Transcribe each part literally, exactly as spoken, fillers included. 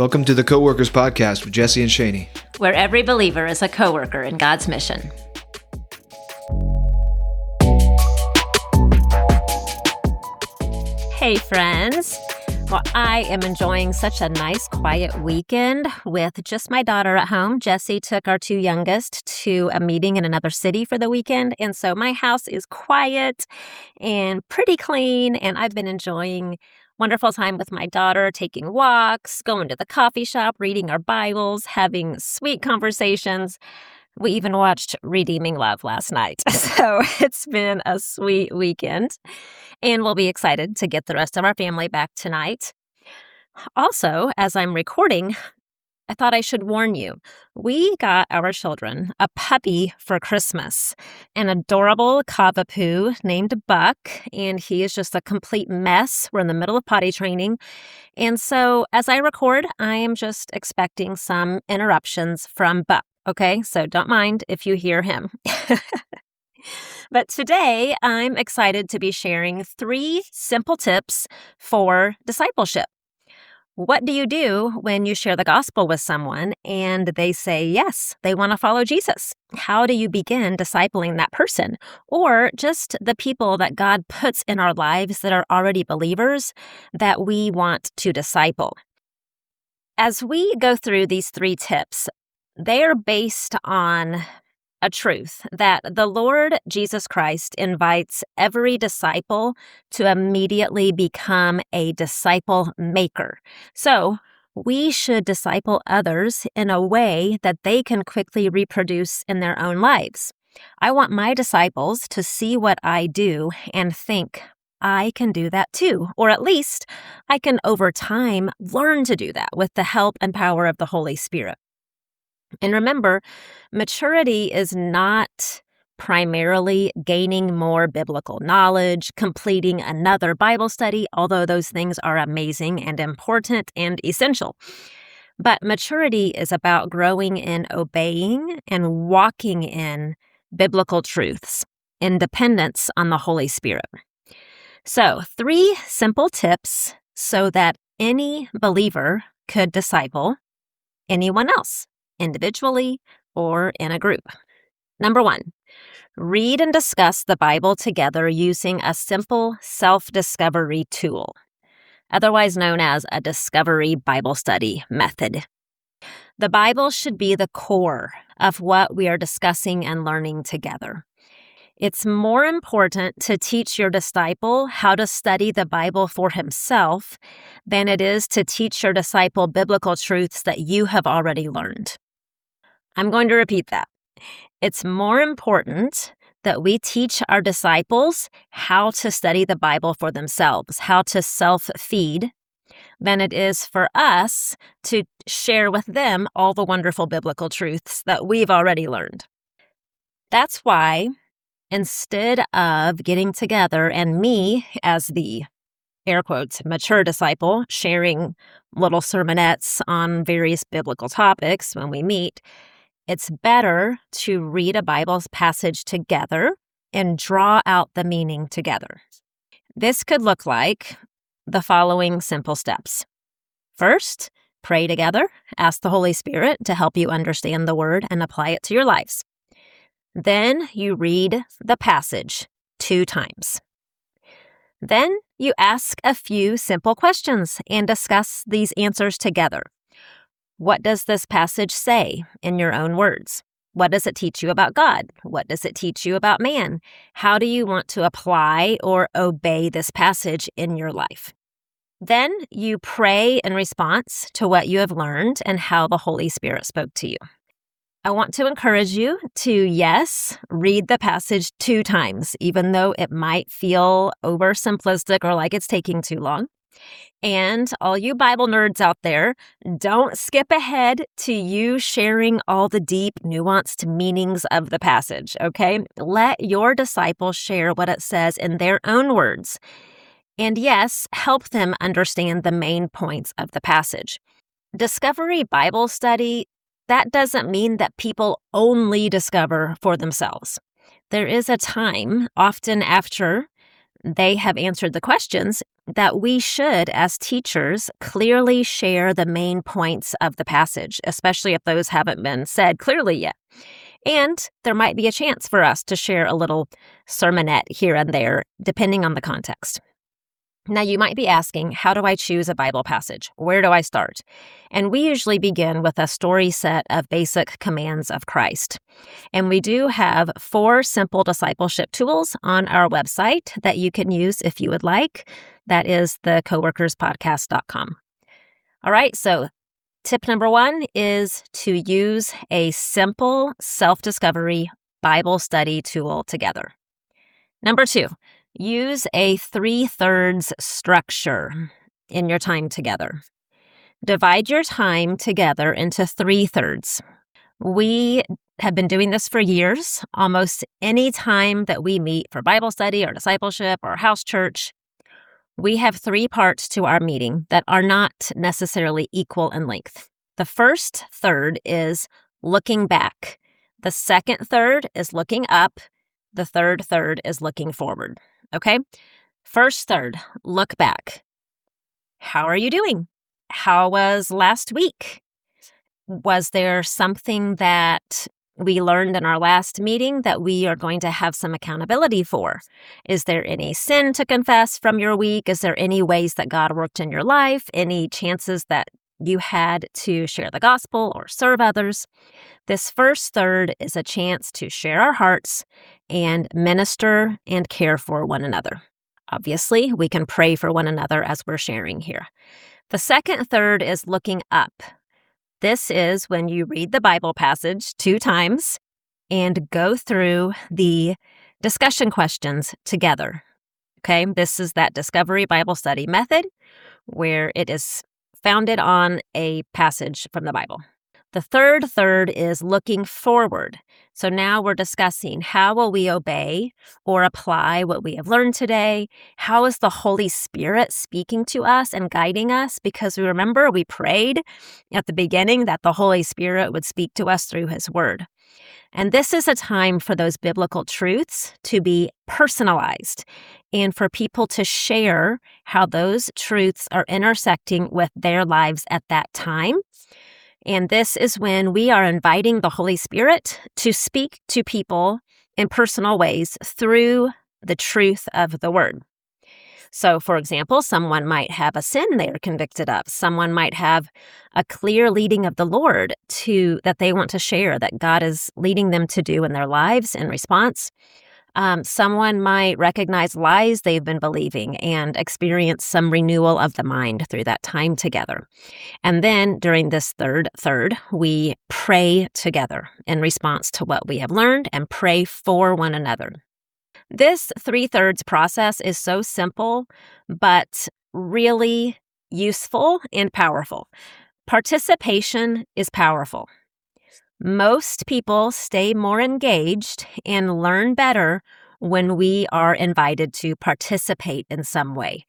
Welcome to the Co-Workers Podcast with Jesse and Shani, where every believer is a co-worker in God's mission. Hey, friends. Well, I am enjoying such a nice, quiet weekend with just my daughter at home. Jesse took our two youngest to a meeting in another city for the weekend, and so my house is quiet and pretty clean, and I've been enjoying wonderful time with my daughter, taking walks, going to the coffee shop, reading our Bibles, having sweet conversations. We even watched Redeeming Love last night. So it's been a sweet weekend, and we'll be excited to get the rest of our family back tonight. Also, as I'm recording, I thought I should warn you. We got our children a puppy for Christmas, an adorable Cavapoo named Buck, and he is just a complete mess. We're in the middle of potty training, and so as I record, I am just expecting some interruptions from Buck, okay? So don't mind if you hear him. But today, I'm excited to be sharing three simple tips for discipleship. What do you do when you share the gospel with someone and they say, yes, they want to follow Jesus? How do you begin discipling that person? Or just the people that God puts in our lives that are already believers that we want to disciple? As we go through these three tips, they are based on a truth that the Lord Jesus Christ invites every disciple to immediately become a disciple maker. So we should disciple others in a way that they can quickly reproduce in their own lives. I want my disciples to see what I do and think, I can do that too, or at least I can over time learn to do that with the help and power of the Holy Spirit. And remember, maturity is not primarily gaining more biblical knowledge, completing another Bible study, although those things are amazing and important and essential. But maturity is about growing in obeying and walking in biblical truths in dependence on the Holy Spirit. So, three simple tips so that any believer could disciple anyone else, individually or in a group. Number one, read and discuss the Bible together using a simple self-discovery tool, otherwise known as a discovery Bible study method. The Bible should be the core of what we are discussing and learning together. It's more important to teach your disciple how to study the Bible for himself than it is to teach your disciple biblical truths that you have already learned. I'm going to repeat that. It's more important that we teach our disciples how to study the Bible for themselves, how to self-feed, than it is for us to share with them all the wonderful biblical truths that we've already learned. That's why, instead of getting together and me as the, air quotes, mature disciple, sharing little sermonettes on various biblical topics when we meet, it's better to read a Bible passage together and draw out the meaning together. This could look like the following simple steps. First, pray together. Ask the Holy Spirit to help you understand the Word and apply it to your lives. Then you read the passage two times. Then you ask a few simple questions and discuss these answers together. What does this passage say in your own words? What does it teach you about God? What does it teach you about man? How do you want to apply or obey this passage in your life? Then you pray in response to what you have learned and how the Holy Spirit spoke to you. I want to encourage you to, yes, read the passage two times, even though it might feel oversimplistic or like it's taking too long. And all you Bible nerds out there, don't skip ahead to you sharing all the deep, nuanced meanings of the passage, okay? Let your disciples share what it says in their own words. And yes, help them understand the main points of the passage. Discovery Bible study, that doesn't mean that people only discover for themselves. There is a time, often after They have answered the questions that we should, as teachers, clearly share the main points of the passage, especially if those haven't been said clearly yet. And there might be a chance for us to share a little sermonette here and there, depending on the context. Now, you might be asking, how do I choose a Bible passage? Where do I start? And we usually begin with a story set of basic commands of Christ. And we do have four simple discipleship tools on our website that you can use if you would like. That is the coworkers podcast dot com. All right, so tip number one is to use a simple self-discovery Bible study tool together. Number two, use a three-thirds structure in your time together. Divide your time together into three-thirds. We have been doing this for years. Almost any time that we meet for Bible study or discipleship or house church, we have three parts to our meeting that are not necessarily equal in length. The first third is looking back. The second third is looking up. The third third is looking forward. Okay? First third, look back. How are you doing? How was last week? Was there something that we learned in our last meeting that we are going to have some accountability for? Is there any sin to confess from your week? Is there any ways that God worked in your life? Any chances that you had to share the gospel or serve others? This first third is a chance to share our hearts and minister and care for one another. Obviously, we can pray for one another as we're sharing here. The second third is looking up. This is when you read the Bible passage two times and go through the discussion questions together. Okay, this is that Discovery Bible Study method where it is founded on a passage from the Bible. The third third is looking forward. So now we're discussing how will we obey or apply what we have learned today? How is the Holy Spirit speaking to us and guiding us? Because we remember we prayed at the beginning that the Holy Spirit would speak to us through His Word. And this is a time for those biblical truths to be personalized and for people to share how those truths are intersecting with their lives at that time. And this is when we are inviting the Holy Spirit to speak to people in personal ways through the truth of the Word. So, for example, someone might have a sin they are convicted of. Someone might have a clear leading of the Lord to that they want to share that God is leading them to do in their lives in response. Um, someone might recognize lies they've been believing and experience some renewal of the mind through that time together. And then during this third third, we pray together in response to what we have learned and pray for one another. This three-thirds process is so simple, but really useful and powerful. Participation is powerful. Most people stay more engaged and learn better when we are invited to participate in some way.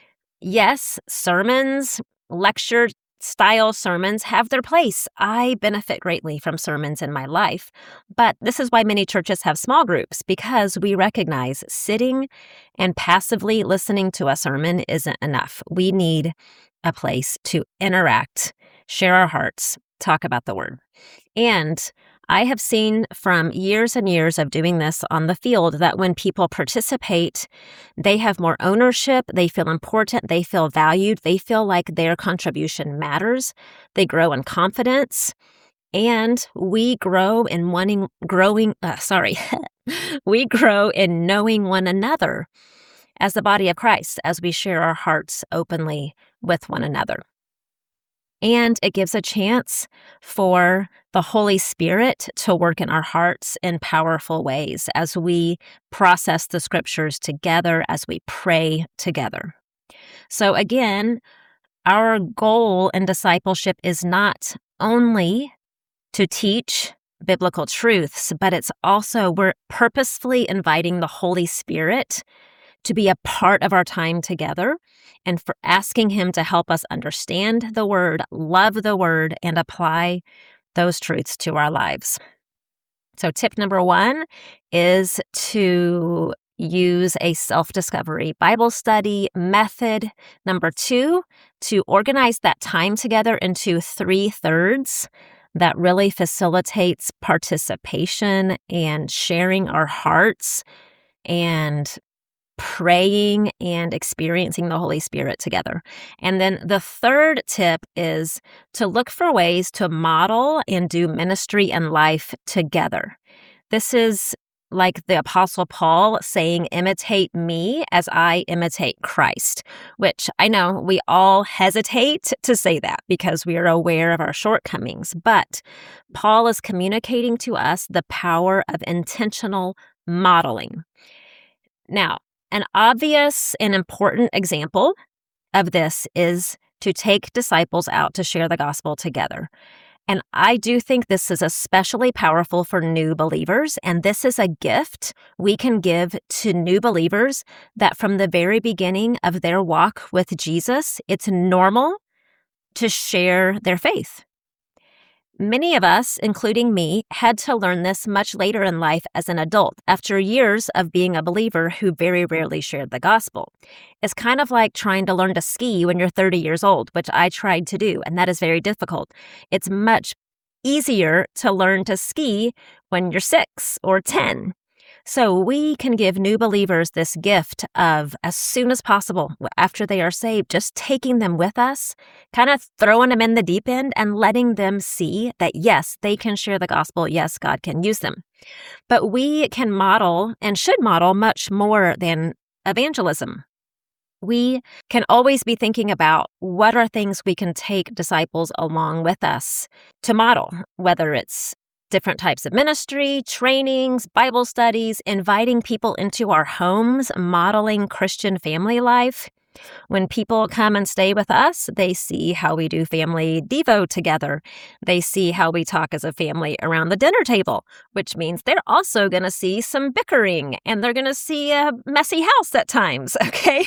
Yes, sermons, lecture style sermons have their place. I benefit greatly from sermons in my life, but this is why many churches have small groups, because we recognize sitting and passively listening to a sermon isn't enough. We need a place to interact, share our hearts, talk about the Word. And I have seen from years and years of doing this on the field that when people participate, they have more ownership, they feel important, they feel valued, they feel like their contribution matters, they grow in confidence, and we grow in wanting, growing, uh, sorry, we grow in knowing one another as the body of Christ, as we share our hearts openly with one another. And it gives a chance for the Holy Spirit to work in our hearts in powerful ways as we process the scriptures together, as we pray together. So again, our goal in discipleship is not only to teach biblical truths, but it's also we're purposefully inviting the Holy Spirit to be a part of our time together and for asking Him to help us understand the Word, love the Word, and apply those truths to our lives. So tip number one is to use a self-discovery Bible study method. Number two, to organize that time together into three thirds that really facilitates participation and sharing our hearts and praying and experiencing the Holy Spirit together. And then the third tip is to look for ways to model and do ministry and life together. This is like the Apostle Paul saying, imitate me as I imitate Christ, which I know we all hesitate to say that because we are aware of our shortcomings. But Paul is communicating to us the power of intentional modeling. Now, an obvious and important example of this is to take disciples out to share the gospel together. And I do think this is especially powerful for new believers. And this is a gift we can give to new believers that from the very beginning of their walk with Jesus, it's normal to share their faith. Many of us, including me, had to learn this much later in life as an adult, after years of being a believer who very rarely shared the gospel. It's kind of like trying to learn to ski when you're thirty years old, which I tried to do, and that is very difficult. It's much easier to learn to ski when you're six or ten. So we can give new believers this gift of, as soon as possible after they are saved, just taking them with us, kind of throwing them in the deep end and letting them see that, yes, they can share the gospel. Yes, God can use them. But we can model and should model much more than evangelism. We can always be thinking about what are things we can take disciples along with us to model, whether it's different types of ministry, trainings, Bible studies, inviting people into our homes, modeling Christian family life. When people come and stay with us, they see how we do family devo together. They see how we talk as a family around the dinner table, which means they're also going to see some bickering and they're going to see a messy house at times, okay?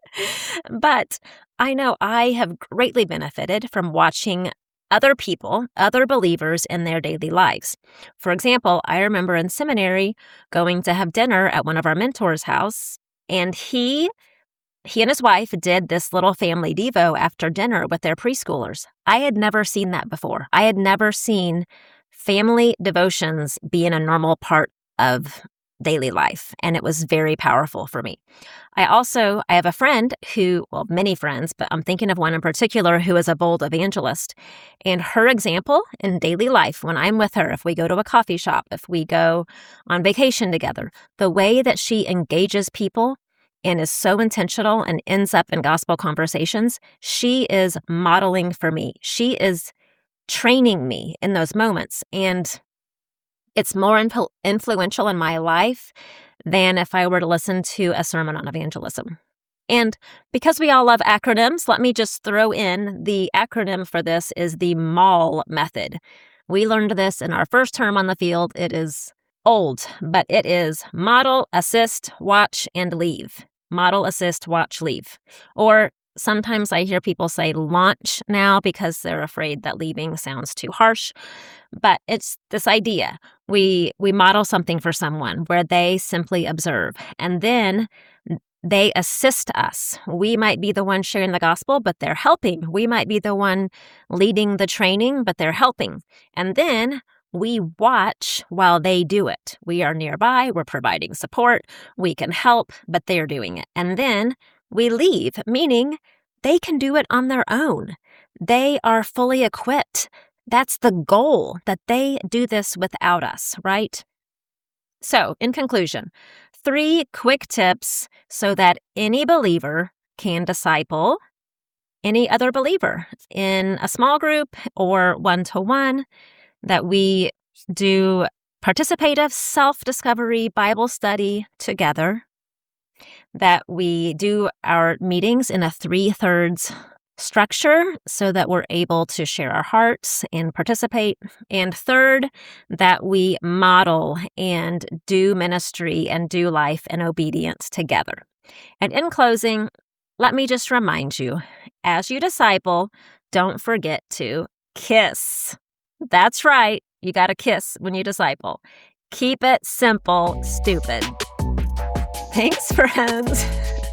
But I know I have greatly benefited from watching other people, other believers in their daily lives. For example, I remember in seminary going to have dinner at one of our mentors' house, and he he and his wife did this little family devo after dinner with their preschoolers. I had never seen that before. I had never seen family devotions being a normal part of daily life, and it was very powerful for me. I also, I have a friend who, well, many friends, but I'm thinking of one in particular who is a bold evangelist. And her example in daily life, when I'm with her, if we go to a coffee shop, if we go on vacation together, the way that she engages people and is so intentional and ends up in gospel conversations, she is modeling for me. She is training me in those moments. And it's more influ- influential in my life than if I were to listen to a sermon on evangelism. And because we all love acronyms, let me just throw in the acronym for this is the MALL method. We learned this in our first term on the field. It is old, but it is model, assist, watch, and leave. Model, assist, watch, leave. Or sometimes I hear people say launch now because they're afraid that leaving sounds too harsh. But it's this idea. We we model something for someone where they simply observe, and then they assist us. We might be the one sharing the gospel, but they're helping. We might be the one leading the training, but they're helping. And then we watch while they do it. We are nearby. We're providing support. We can help, but they're doing it. And then we leave, meaning they can do it on their own. They are fully equipped. That's the goal, that they do this without us, right? So, in conclusion, three quick tips so that any believer can disciple any other believer in a small group or one-to-one, that we do participative self-discovery Bible study together, that we do our meetings in a three-thirds structure so that we're able to share our hearts and participate. And third, that we model and do ministry and do life in obedience together. And in closing, let me just remind you, as you disciple, don't forget to kiss. That's right. You got to kiss when you disciple. Keep it simple, stupid. Thanks, friends.